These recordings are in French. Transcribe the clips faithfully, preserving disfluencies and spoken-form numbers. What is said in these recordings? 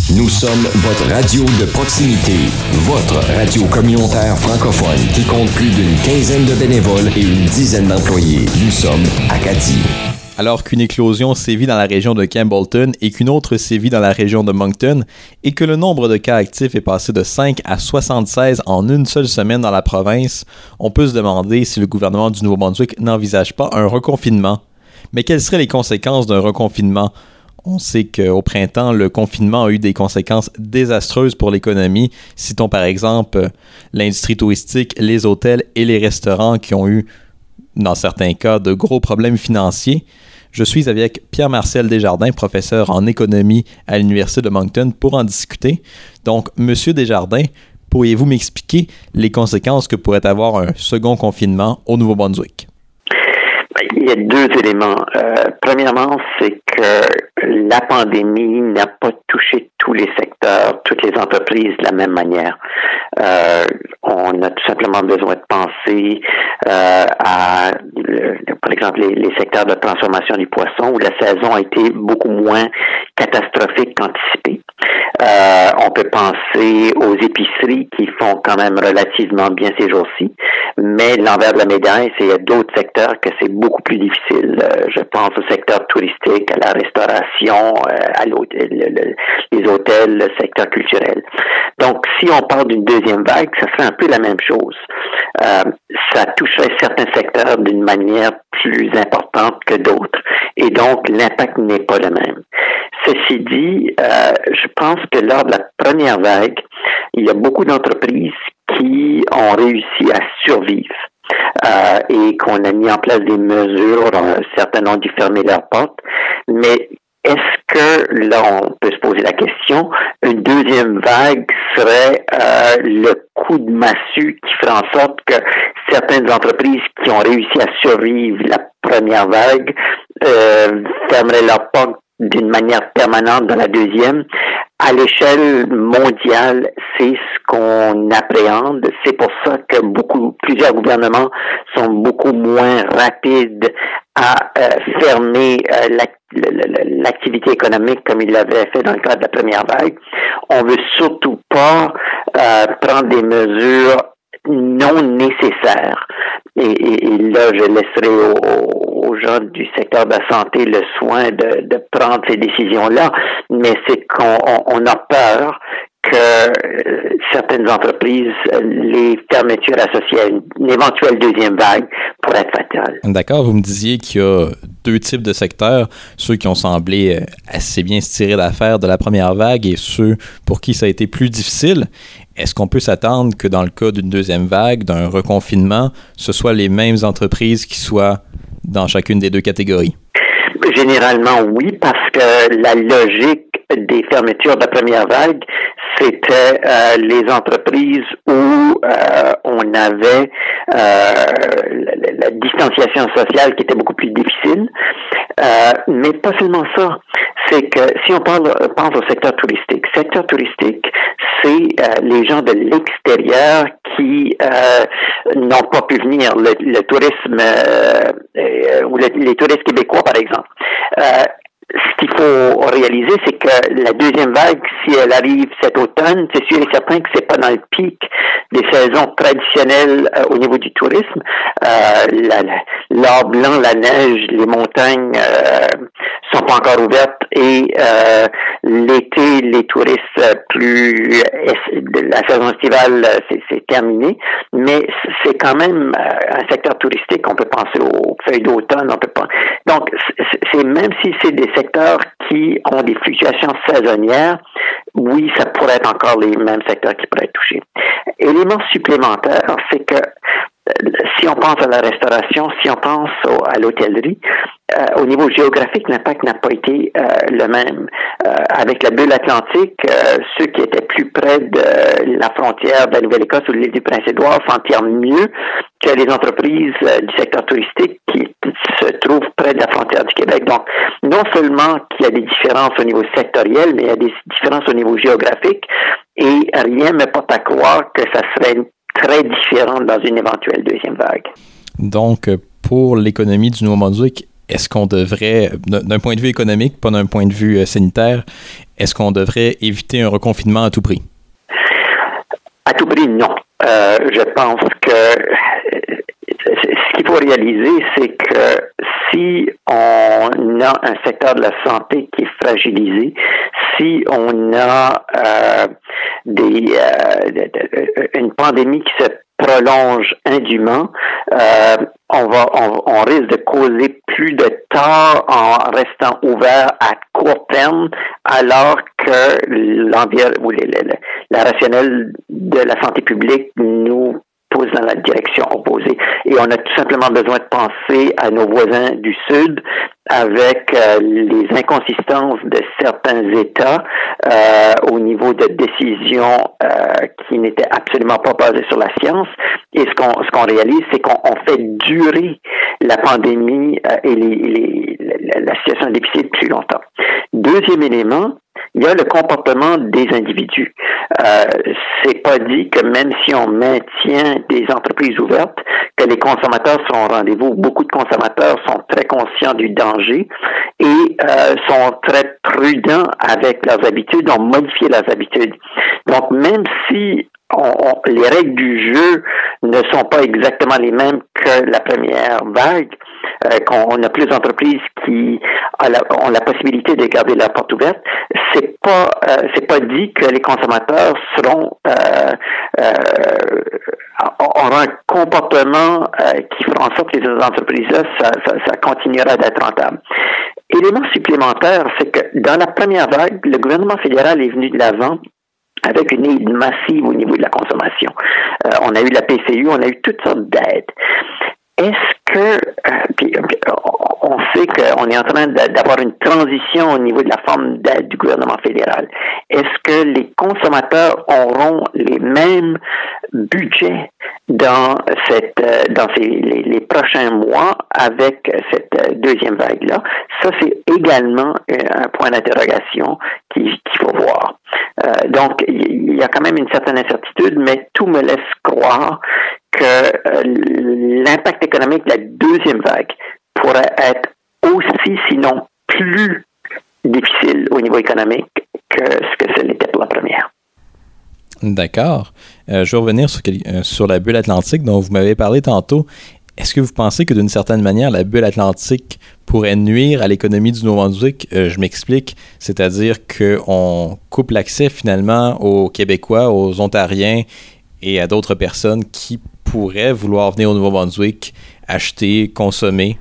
Nous sommes votre radio de proximité, votre radio communautaire francophone qui compte plus d'une quinzaine de bénévoles et une dizaine d'employés. Nous sommes Acadie. Alors qu'une éclosion sévit dans la région de Campbellton et qu'une autre sévit dans la région de Moncton, et que le nombre de cas actifs est passé de cinq à soixante-seize en une seule semaine dans la province, on peut se demander si le gouvernement du Nouveau-Brunswick n'envisage pas un reconfinement. Mais quelles seraient les conséquences d'un reconfinement? On sait qu'au printemps, le confinement a eu des conséquences désastreuses pour l'économie. Citons par exemple l'industrie touristique, les hôtels et les restaurants qui ont eu, dans certains cas, de gros problèmes financiers. Je suis avec Pierre-Marcel Desjardins, professeur en économie à l'Université de Moncton, pour en discuter. Donc, Monsieur Desjardins, pourriez-vous m'expliquer les conséquences que pourrait avoir un second confinement au Nouveau-Brunswick? Il y a deux éléments. Euh, premièrement, c'est que la pandémie n'a pas touché tous les secteurs, toutes les entreprises de la même manière. Euh, on a tout simplement besoin de penser euh, à, le, par exemple, les, les secteurs de transformation du poisson où la saison a été beaucoup moins catastrophique qu'anticipée. Euh, on peut penser aux épiceries qui font quand même relativement bien ces jours-ci, mais l'envers de la médaille, c'est qu'il y a d'autres secteurs que c'est beaucoup plus difficile. Euh, je pense au secteur touristique, à la restauration, euh, à l'hôtel, le, le, les hôtels, le secteur culturel. Donc, si on parle d'une deuxième vague, ça serait un peu la même chose. Euh, ça toucherait certains secteurs d'une manière plus importante que d'autres, et donc l'impact n'est pas le même. Ceci dit, euh, je pense que lors de la première vague, il y a beaucoup d'entreprises qui ont réussi à survivre euh, et qu'on a mis en place des mesures, euh, certains ont dû fermer leurs portes, mais est-ce que, là, on peut se poser la question, une deuxième vague serait euh, le coup de massue qui ferait en sorte que certaines entreprises qui ont réussi à survivre la première vague euh, fermeraient leurs portes d'une manière permanente dans la deuxième? À l'échelle mondiale, c'est ce qu'on appréhende. C'est pour ça que beaucoup, plusieurs gouvernements sont beaucoup moins rapides à euh, fermer euh, la, l'activité économique comme ils l'avaient fait dans le cadre de la première vague. On veut surtout pas euh, prendre des mesures non nécessaires. Et, et, et là, je laisserai aux, aux gens du secteur de la santé le soin de, de prendre ces décisions-là, mais c'est qu'on on, on a peur que euh, certaines entreprises, les fermetures associées à une, une éventuelle deuxième vague pourraient être fatales. D'accord, vous me disiez qu'il y a deux types de secteurs, ceux qui ont semblé assez bien se tirer d'affaire de la première vague et ceux pour qui ça a été plus difficile. Est-ce qu'on peut s'attendre que dans le cas d'une deuxième vague, d'un reconfinement, ce soit les mêmes entreprises qui soient dans chacune des deux catégories? Généralement, oui, parce que la logique des fermetures de la première vague, c'était euh, les entreprises où euh, on avait euh, la, la distanciation sociale qui était beaucoup plus difficile. Euh, mais pas seulement ça. C'est que si on parle, pense au secteur touristique, secteur touristique, c'est euh, les gens de l'extérieur qui euh, n'ont pas pu venir, le, le tourisme euh, euh, ou le, les touristes québécois par exemple. Euh, Ce qu'il faut réaliser, c'est que la deuxième vague, si elle arrive cet automne, c'est sûr et certain que c'est pas dans le pic des saisons traditionnelles euh, au niveau du tourisme. Euh, la, l'or blanc, la neige, les montagnes euh, sont pas encore ouvertes et euh, l'été, les touristes plus la saison estivale, c'est, c'est terminé. Mais c'est quand même un secteur touristique. On peut penser aux feuilles d'automne, on peut pas. Donc, c'est, c'est même si c'est des secteurs qui ont des fluctuations saisonnières, oui, ça pourrait être encore les mêmes secteurs qui pourraient être touchés. Élément supplémentaire, c'est que si on pense à la restauration, si on pense au, à l'hôtellerie, euh, au niveau géographique, l'impact n'a pas été euh, le même. Euh, avec la bulle atlantique, euh, ceux qui étaient plus près de la frontière de la Nouvelle-Écosse ou de l'île du Prince-Édouard s'en tirent mieux que les entreprises euh, du secteur touristique qui se trouvent près de la frontière du Québec. Donc, non seulement qu'il y a des différences au niveau sectoriel, mais il y a des différences au niveau géographique et rien ne me porte à croire que ça serait très différent dans une éventuelle deuxième vague. Donc, pour l'économie du Nouveau-Brunswick, est-ce qu'on devrait, d'un point de vue économique, pas d'un point de vue sanitaire, est-ce qu'on devrait éviter un reconfinement à tout prix? À tout prix, non. Euh, je pense que ce qu'il faut réaliser, c'est que si on a un secteur de la santé qui est fragilisé, si on a euh, des, euh, une pandémie qui se prolonge indûment, euh, on va, on, on risque de causer plus de tort en restant ouvert à court terme, alors que l'environnement ou les, les, la rationnelle de la santé publique nous pousse dans la direction opposée. Et on a tout simplement besoin de penser à nos voisins du Sud avec euh, les inconsistances de certains États euh, au niveau de décisions euh, qui n'étaient absolument pas basées sur la science. Et ce qu'on ce qu'on réalise, c'est qu'on on fait durer la pandémie euh, et les, les, la, la situation difficile plus longtemps. Deuxième élément, il y a le comportement des individus. Euh, c'est pas dit que même si on maintient des entreprises ouvertes, que les consommateurs seront au rendez-vous. Beaucoup de consommateurs sont très conscients du danger et euh, sont très prudents avec leurs habitudes, ont modifié leurs habitudes. Donc, même si on, on, les règles du jeu ne sont pas exactement les mêmes que la première vague, euh, qu'on a plus d'entreprises qui ont la, ont la possibilité de garder la porte ouverte, c'est pas euh, c'est pas dit que les consommateurs seront euh, euh, auront un comportement euh, qui fera en sorte que les entreprises-là, ça, ça, ça continuera d'être rentable. Élément supplémentaire, c'est que dans la première vague, le gouvernement fédéral est venu de l'avant avec une aide massive au niveau de la consommation. Euh, on a eu la P C U, on a eu toutes sortes d'aides. Est-ce que, euh, puis, on sait qu'on est en train d'avoir une transition au niveau de la forme d'aide du gouvernement fédéral. Est-ce que les consommateurs auront les mêmes budgets dans cette, dans ces, les, les prochains mois avec cette deuxième vague-là? Ça, c'est également un point d'interrogation qu'il qu'il faut voir. Euh, donc, il y a quand même une certaine incertitude, mais tout me laisse croire que euh, l'impact économique de la deuxième vague pourrait être aussi, sinon plus difficile au niveau économique que ce que ce l'était pour la première. D'accord. Euh, je vais revenir sur, euh, sur la bulle atlantique dont vous m'avez parlé tantôt. Est-ce que vous pensez que d'une certaine manière, la bulle atlantique pourrait nuire à l'économie du Nouveau-Brunswick? Euh, je m'explique, c'est-à-dire qu'on coupe l'accès finalement aux Québécois, aux Ontariens et à d'autres personnes qui pourraient vouloir venir au Nouveau-Brunswick, acheter, consommer.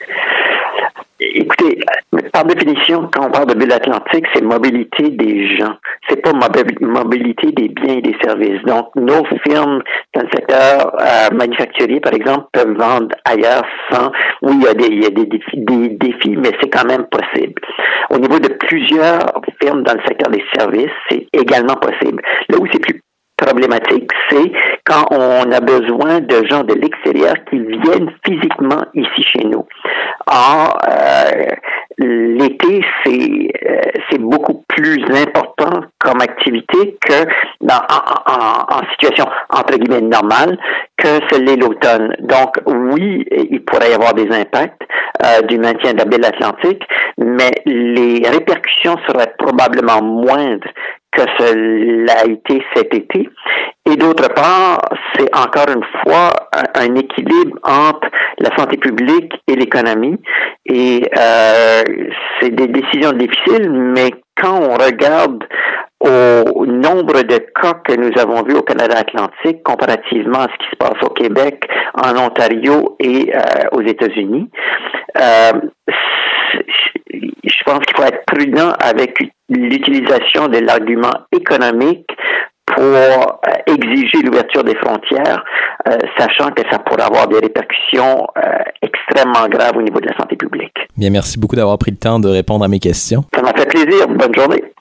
Écoutez, par définition, quand on parle de bulle atlantique, c'est mobilité des gens. C'est pas mobilité des biens et des services. Donc, nos firmes dans le secteur euh, manufacturier, par exemple, peuvent vendre ailleurs sans... Oui, il y a des, il y a des défis, des défis, mais c'est quand même possible. Au niveau de plusieurs firmes dans le secteur des services, c'est également possible. Là où c'est plus problématique, c'est quand on a besoin de gens de l'extérieur qui viennent physiquement ici chez nous. Or, euh, l'été, c'est euh, c'est beaucoup plus important comme activité que dans, en, en, en situation entre guillemets normale que ce l'est l'automne. Donc, oui, il pourrait y avoir des impacts euh, du maintien de la bulle atlantique, mais les répercussions seraient probablement moindres que cela a été cet été. Et d'autre part, c'est encore une fois un, un équilibre entre la santé publique et l'économie. Et euh, c'est des décisions difficiles, mais quand on regarde au nombre de cas que nous avons vus au Canada Atlantique comparativement à ce qui se passe au Québec, en Ontario et euh, aux États-Unis, euh, je pense qu'il faut être prudent avec l'utilisation de l'argument économique pour euh, exiger l'ouverture des frontières, euh, sachant que ça pourrait avoir des répercussions euh, extrêmement graves au niveau de la santé publique. Bien, merci beaucoup d'avoir pris le temps de répondre à mes questions. Ça m'a fait plaisir. Bonne journée.